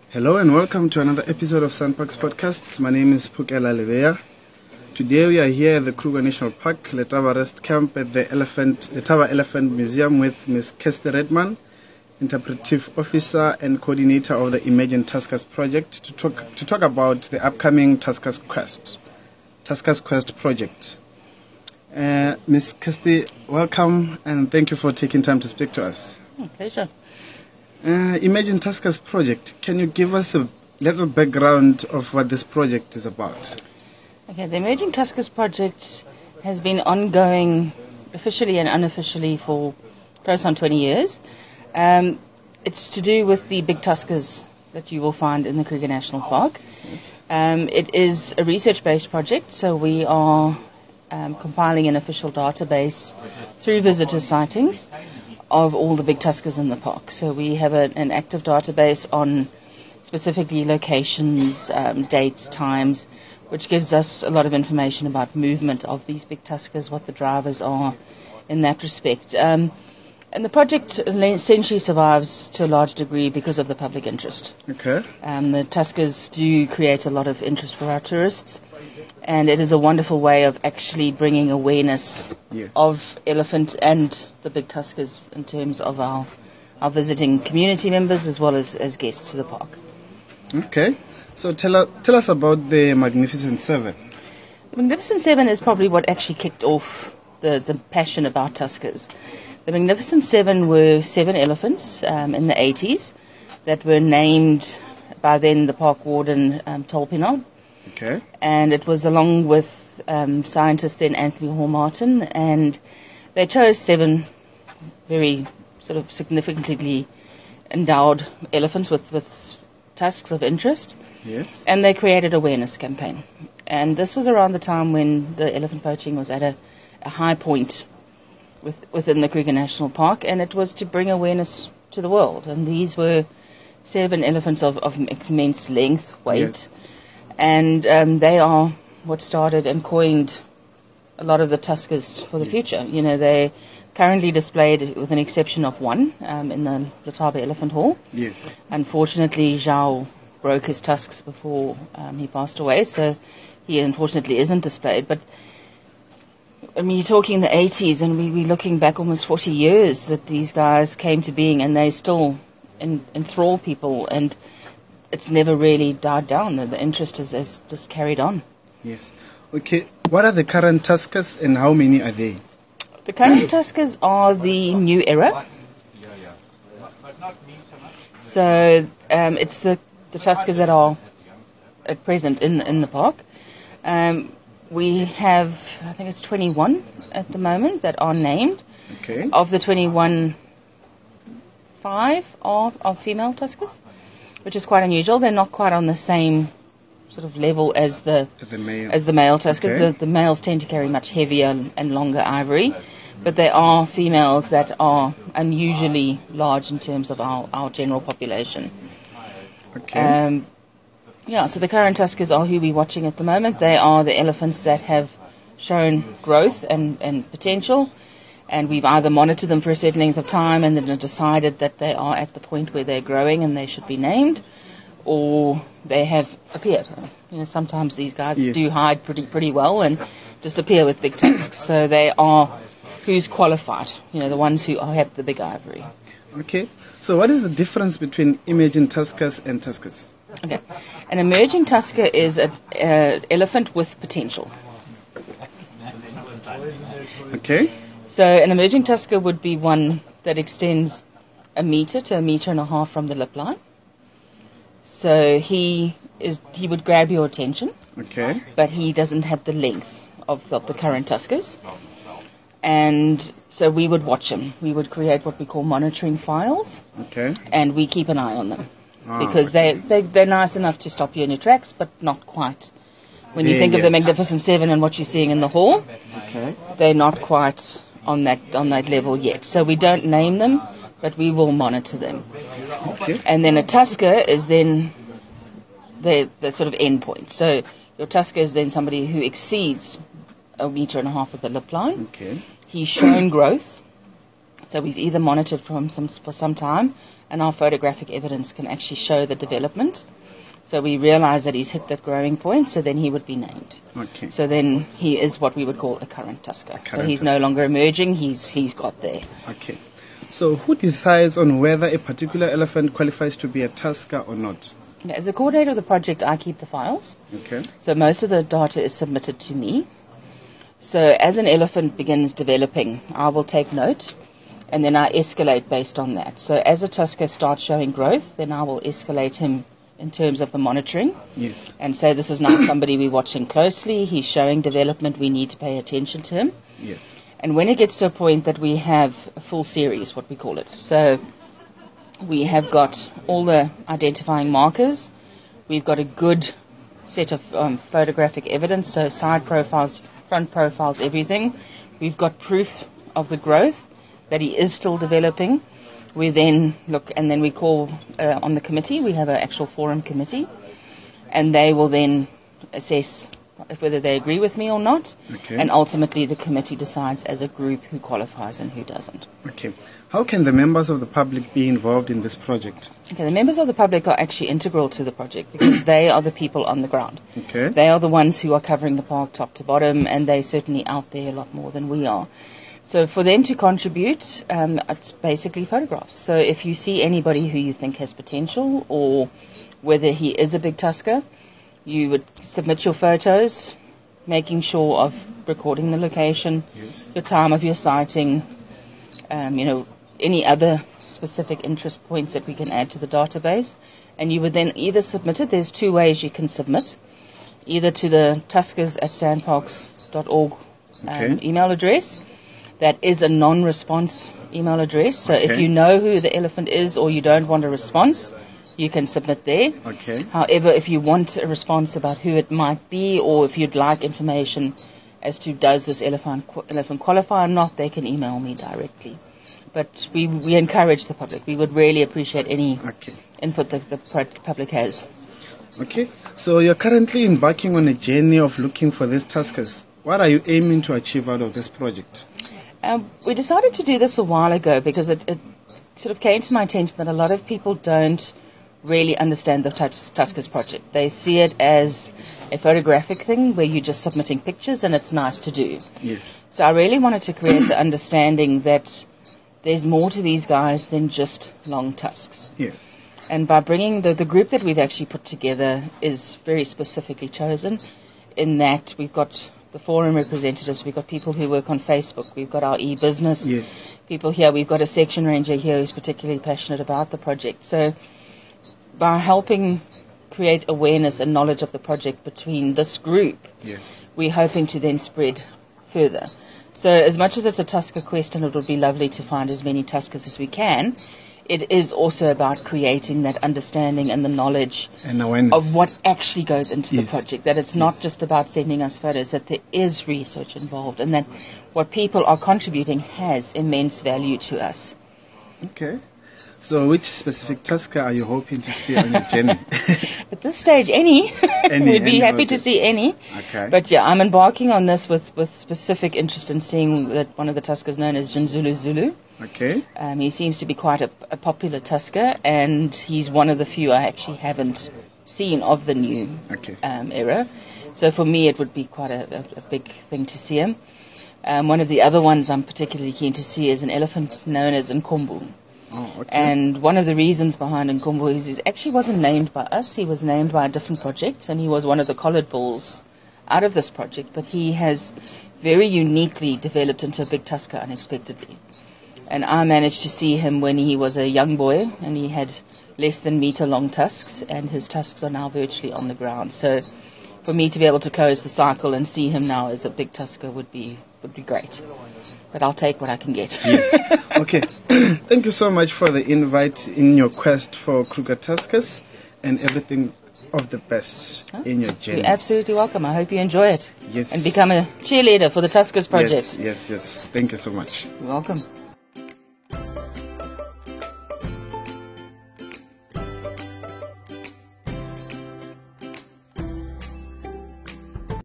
Hello and welcome to another episode of Sandparks Podcasts. My name is Pukela Leveya. Today we are here at the Kruger National Park, Letaba Rest Camp at the Letaba Elephant Museum with Ms. Kirsty Redman, Interpretive Officer and Coordinator of the Imagine Tuskers project to talk about the upcoming Tuskers Quest project. Ms. Kirsty, welcome and thank you for taking time to speak to us. Pleasure. Imagine Tuskers project. Can you give us a little background of what this project is about? Okay, the Emerging Tuskers project has been ongoing officially and unofficially for close on 20 years. It's to do with the big tuskers that you will find in the Kruger National Park. It is a research-based project, so we are compiling an official database through visitor sightings of all the big tuskers in the park. So we have an active database on specifically locations, dates, times, which gives us a lot of information about movement of these big tuskers, what the drivers are in that respect. And the project essentially survives to a large degree because of the public interest. Okay. The tuskers do create a lot of interest for our tourists, and it is a wonderful way of actually bringing awareness of elephant and the big tuskers in terms of our visiting community members as well as guests to the park. Okay. So tell us about the Magnificent Seven. The Magnificent Seven is probably what actually kicked off the passion about tuskers. The Magnificent Seven were 7 elephants in the 80s that were named by then the park warden, Tolpinod. Okay. And it was along with scientist then Anthony Hall-Martin, and they chose 7 very sort of significantly endowed elephants with tusks of interest. Yes. And they created awareness campaign. And this was around the time when the elephant poaching was at a high point within the Kruger National Park, and it was to bring awareness to the world. And these were 7 elephants of immense length, weight, yes. And they are what started and coined a lot of the tuskers for the future. You know, they currently displayed, with an exception of one, in the Letaba Elephant Hall. Yes. Unfortunately, Zhao broke his tusks before he passed away, so he unfortunately isn't displayed. But I mean, you're talking the 80s, and we're looking back almost 40 years that these guys came to being, and they still enthrall people, and it's never really died down. The interest has just carried on. Yes. Okay. What are the current tuskers, and how many are they? The current tuskers are the new era. So it's the tuskers that are at present in the park. We have, I think it's 21 at the moment that are named. Okay. Of the 21, 5 are female tuskers, which is quite unusual. They're not quite on the same sort of level as the male tuskers. Okay. The males tend to carry much heavier and longer ivory, but there are females that are unusually large in terms of our general population. Okay. So the current tuskers are who we're watching at the moment. They are the elephants that have shown growth and potential, and we've either monitored them for a certain length of time and then decided that they are at the point where they're growing and they should be named, or they have appeared. You know, sometimes these guys do hide pretty well and just appear with big tusks. So they are who's qualified, you know, the ones who have the big ivory. Okay. So what is the difference between Imagine Tuskers and tuskers? Okay. An emerging tusker is an elephant with potential. Okay. So an emerging tusker would be one that extends 1 meter to 1.5 meters from the lip line. So he would grab your attention. Okay. But he doesn't have the length of the current tuskers. And so we would watch him. We would create what we call monitoring files. Okay. And we keep an eye on them. Because they're nice enough to stop you in your tracks, but not quite. When you think of the Magnificent Seven and what you're seeing in the hall, they're not quite on that level yet. So we don't name them, but we will monitor them. Okay. And then a tusker is then the sort of end point. So your tusker is then somebody who exceeds 1.5 meters of the lip line. Okay. He's shown growth. So we've either monitored for some time and our photographic evidence can actually show the development. So we realize that he's hit that growing point, so then he would be named. Okay. So then he is what we would call a current tusker. So he's no longer emerging, he's got there. Okay. So who decides on whether a particular elephant qualifies to be a tusker or not? As the coordinator of the project, I keep the files. Okay. So most of the data is submitted to me. So as an elephant begins developing, I will take note, and then I escalate based on that. So as a tusker starts showing growth, then I will escalate him in terms of the monitoring. Yes. And say this is now somebody we're watching closely, he's showing development, we need to pay attention to him. Yes. And when it gets to a point that we have a full series, what we call it, so we have got all the identifying markers, we've got a good set of photographic evidence, so side profiles, front profiles, everything. We've got proof of the growth, that he is still developing. We then look, and then we call on the committee. We have an actual forum committee, and they will then assess whether they agree with me or not. Okay. And ultimately the committee decides as a group who qualifies and who doesn't. Okay. How can the members of the public be involved in this project? Okay, the members of the public are actually integral to the project because they are the people on the ground. Okay. They are the ones who are covering the park top to bottom, and they're certainly out there a lot more than we are. So for them to contribute, it's basically photographs. So if you see anybody who you think has potential, or whether he is a big tusker, you would submit your photos, making sure of recording the location, Yes. your time of your sighting, any other specific interest points that we can add to the database. And you would then either submit it. There's two ways you can submit. Either to the tuskers@sandparks.org email address. That is a non-response email address. So if you know who the elephant is or you don't want a response, you can submit there. Okay. However, if you want a response about who it might be, or if you'd like information as to does this elephant qualify or not, they can email me directly. But we encourage the public. We would really appreciate any input that the public has. Okay. So you're currently embarking on a journey of looking for these tuskers. What are you aiming to achieve out of this project? We decided to do this a while ago because it sort of came to my attention that a lot of people don't really understand the Tuskers project. They see it as a photographic thing where you're just submitting pictures and it's nice to do. Yes. So I really wanted to create the understanding that there's more to these guys than just long tusks. Yes. And by bringing the group that we've actually put together is very specifically chosen in that we've got the forum representatives, we've got people who work on Facebook, we've got our e-business people here, we've got a section ranger here who's particularly passionate about the project. So by helping create awareness and knowledge of the project between this group, we're hoping to then spread further. So as much as it's a Tusker quest and it would be lovely to find as many Tuskers as we can, it is also about creating that understanding and the knowledge and awareness of what actually goes into the project, that it's not just about sending us photos, that there is research involved and that what people are contributing has immense value to us. Okay. So which specific tusker are you hoping to see on your journey? At this stage, any. We'd be happy to see any. Okay. But yeah, I'm embarking on this with specific interest in seeing that one of the tuskers known as Jinzulu Zulu. Okay. He seems to be quite a popular tusker, and he's one of the few I actually haven't seen of the new era. So for me, it would be quite a big thing to see him. One of the other ones I'm particularly keen to see is an elephant known as Nkombu. Oh, okay. And one of the reasons behind Nkombu is he actually wasn't named by us. He was named by a different project, and he was one of the collared bulls out of this project. But he has very uniquely developed into a big tusker unexpectedly. And I managed to see him when he was a young boy, and he had less than meter long tusks, and his tusks are now virtually on the ground. So for me to be able to close the cycle and see him now as a big tusker would be great. But I'll take what I can get. Yes. Okay. Thank you so much for the invite in your quest for Kruger Tuskers, and everything of the best in your journey. You're absolutely welcome. I hope you enjoy it. Yes. And become a cheerleader for the Tuskers project. Yes. Thank you so much. You're welcome.